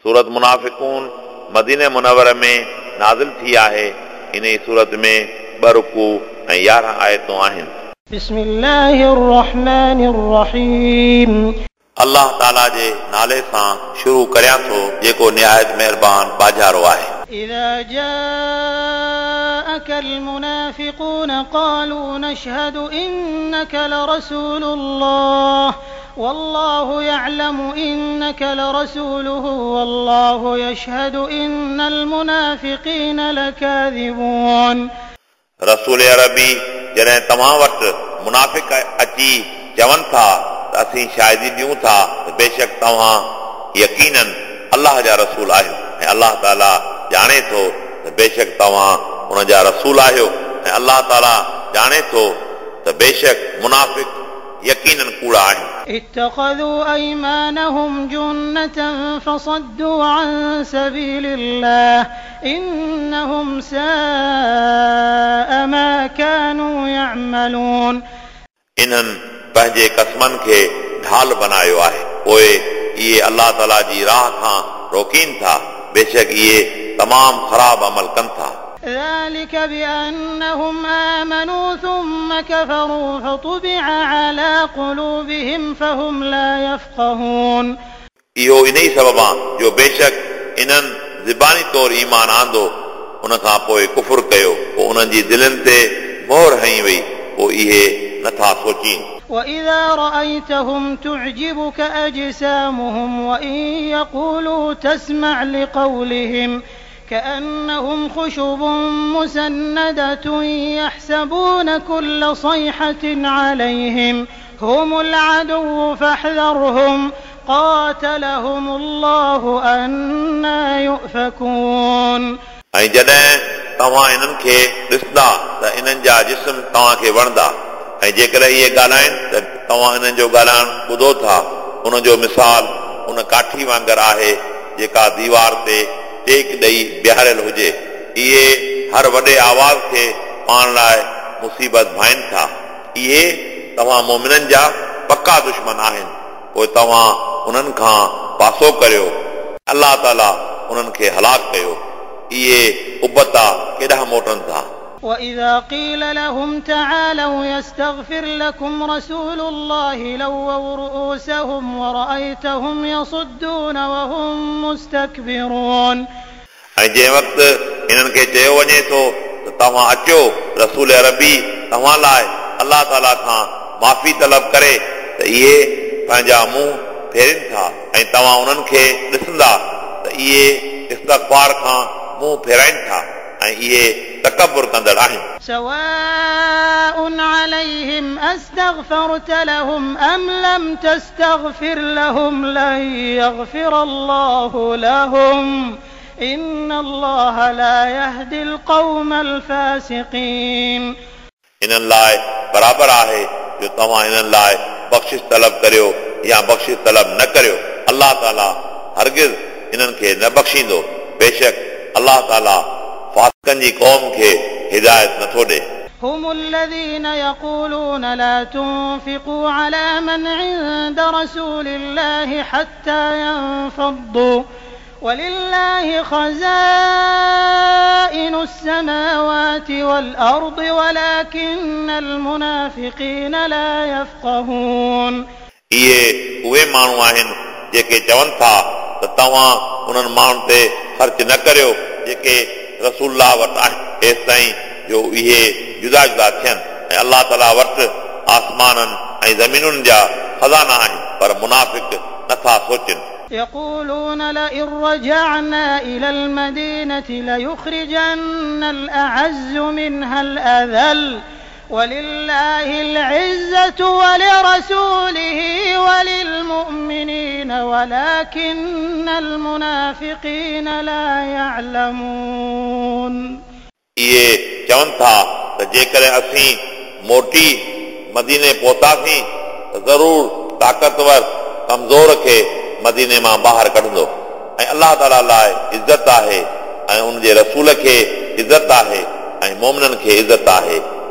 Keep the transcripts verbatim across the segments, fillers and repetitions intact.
सूरत मुनाफ़िकून मदीने मुनव्वरे में नाज़िल थी आहे। इन सूरत में ॿ रुकू ऐं यारहं आयतूं आहिनि। बिस्मिल्लाहिर रहमानिर रहीम। अल्लाह ताला जे नाले सां शुरू करियां थो जेको निहायत महिरबान बाजारो आहे। इज़ा जाअकल मुनाफ़िक़ून क़ालू नशहदु इन्नका लरसूलुल्लाह वल्लाहु यअलमु इन्नका लरसूलुहु वल्लाहु यशहदु इन्नल मुनाफ़िक़ीन लकाज़िबून। रसूल अरबी जॾहिं तव्हां वटि मुनाफ़िक़ अची चवनि था त असीं शाहिदी ॾियूं था त बेशक तव्हां यकीनन अल्लाह जा रसूल आहियो ऐं अल्लाह ताला ॼाणे थो त बेशक तव्हां उन जा रसूल आहियो ऐं अल्लाह ताला ॼाणे थो त बेशक मुनाफ़िक़ यकीनन कूड़ा आहिनि। इत्तख़ज़ू अयमानहुम जुन्नतन फसद्दू अन सबीलिल्लाह इन्नहुम साअ मा कानू यअमलून। इन्हनि पंहिंजे कसमनि खे ढाल बनायो आहे, पोइ इहे अल्लाह ताला जी राह खां रोकीन था, बेशक इहे तमाम ख़राब अमल कनि था। ذلك بأنهم آمنوا ثم كفروا فطبع على قلوبهم فهم لا يفقهون। इहो इन ई सबब आहे जो बेशक इन्हनि ज़बानी तौर ईमान आंदो, उन खां पोइ कुफुर कयो, पोइ उन्हनि जी दिलनि ते मोहर हई वई, पोइ इहे नथा सोचीन। وإذا رأيتهم تعجبك أجسامهم وإن يقولوا تسمع لقولهم كأنهم خشب مسندة يحسبون كل صيحة عليهم هم العدو فاحذرهم قاتلهم الله أنا يؤفكون। ऐं जॾहिं तव्हां इन्हनि खे ॾिसंदा त इन्हनि जा जिस्म तव्हां खे वणंदा ऐं जेकर इहे ॻाल्हाइनि त तव्हां इन्हनि जो ॻाल्हाइण ॿुधो था, उन जो मिसाल उन काठी वांगुरु आहे जेका दीवार ते टेक ॾेई बीहारियल हुजे। इहे हर वॾे आवाज़ खे पाण लाइ मुसीबत भाइनि था। इहे तव्हां मोमिननि जा पक्का दुश्मन आहिनि, पोइ तव्हां उन्हनि खां पासो करियो, अल्लाह ताला उन्हनि खे हलाक कयो। इहे उबता केॾांहुं मोटनि था। وإذا قيل لهم تعالوا يستغفر لكم رسول الله لووا رؤوسهم ورأيتهم يصدون وهم مستكبرون। ऐं जंहिं वक़्तु इन्हनि खे चयो वञे थो त तव्हां अचो, रसूल अरबी तव्हां लाइ अल्लाह ताला खां माफ़ी तलब करे, त इहे पंहिंजा मुंहुं फेरनि था ऐं तव्हां उन्हनि खे ॾिसंदा त इहे इस्तग़फ़ार खां मुंहुं फेराइनि था ऐं इहे तकबुर कंदड़ आहिनि। سواء عليهم أستغفرت لهم أم لم تستغفر لهم لن يغفر الله لهم إن الله لا يهدي القوم الفاسقين। इन्हनि लाइ बराबर आहे जो तव्हां इन्हनि लाइ बख़्शिश तलब करियो या बख़्शिश तलब न करियो, अल्लाह ताला हरगिज़ इन्हनि खे न बख़्शींदो, बेशक अल्लाह ताला फासिकनि जी क़ौम खे हिदायत नथो ॾे। هم الذين يقولون لا تنفقوا على من عند رسول الله حتى ينفضوا ولله خزائن السماوات والأرض ولكن المنافقين لا يفقهون। इहे उहे माण्हू आहिनि जेके चवनि था त तव्हां उन्हनि माण्हुनि ते ख़र्च न करियो जेके रसूलुल्लाह वटि आहिनि, एसि ताईं जो इहे जुदा जुदा थियनि ऐं अल्लाह ताला वटि आसमाननि ऐं ज़मीनुनि जा खज़ाना आहिनि, पर मुनाफ़िक़ नथा सोचनि। يقولون لئن رجعنا إلى المدينة ليخرجن الأعز منها الأذل ولله العزة ولرسوله وللمؤمنين ولكن المنافقين لا يعلمون। इहे चवनि था त जेकॾहिं असीं मोटी मदीने पहुतासीं त ज़रूर ताक़तवर कमज़ोर खे मदीने मां ॿाहिरि कढंदो ऐं अल्लाह ताला लाइ इज़त आहे ऐं उन जे रसूल खे इज़त आहे ऐं मोमिननि खे इज़त आहे,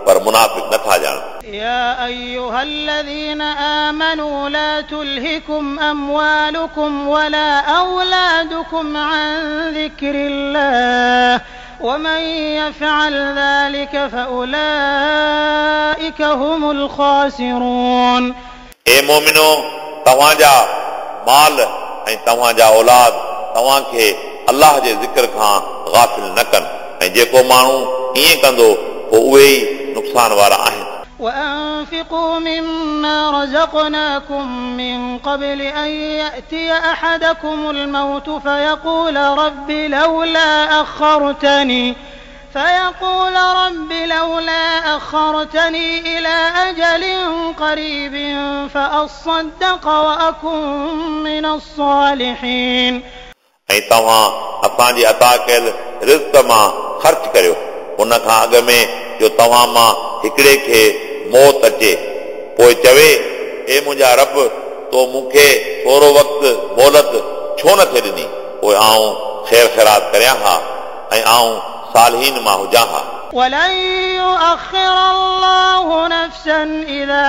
पर मुनाफ़िक़ नथा ॼाणनि. يا أيها الذين آمنوا لا تلهكم أموالكم ولا أولادكم عن ذكر الله ومن يفعل ذلك فأولئك هم الخاسرون. اے مومنو तव्हांजा माल ऐं तव्हांजा औलाद तव्हांखे अलाह जे ज़िक्र खां गाफ़िल न कनि ऐं जेको माण्हू ईअं कंदो पोइ उहे ई नुक़सान वारा आहिनि. وأنفقوا مما رزقناكم من قبل أن يأتي أحدكم الموت فيقول رب لولا أخرتني فيقول رب لولا أخرتني إلى أجل قريب فأصدق وأكن من الصالحين. ऐं तव्हां असांजी अता कयल रिज़्क़ मां ख़र्च करियो उन खां अॻु में जो तव्हां मां हिकिड़े खे मौत अचे पोइ चवे ए मुंहिंजा रब तो मूंखे थोरो वक़्तु मोहलत छो न थे ॾिनी पोइ आऊं ख़ैर ख़ैरात करियां हा ऐं आऊं सालिहीन मां हुजां हा. ولن يؤخر الله نفسا إذا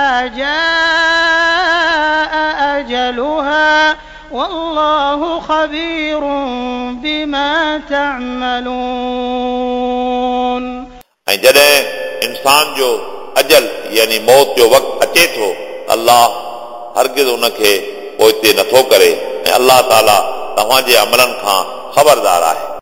جاء أجلها والله خبير بما تعملون. ऐं जॾहिं इंसान जो अजल यानी मौत जो वक़्तु अचे थो अल्लाह हरगिज़ उनखे पोइ हिते नथो करे ऐं अल्लाह ताला तव्हांजे अमलनि खां ख़बरदार आहे.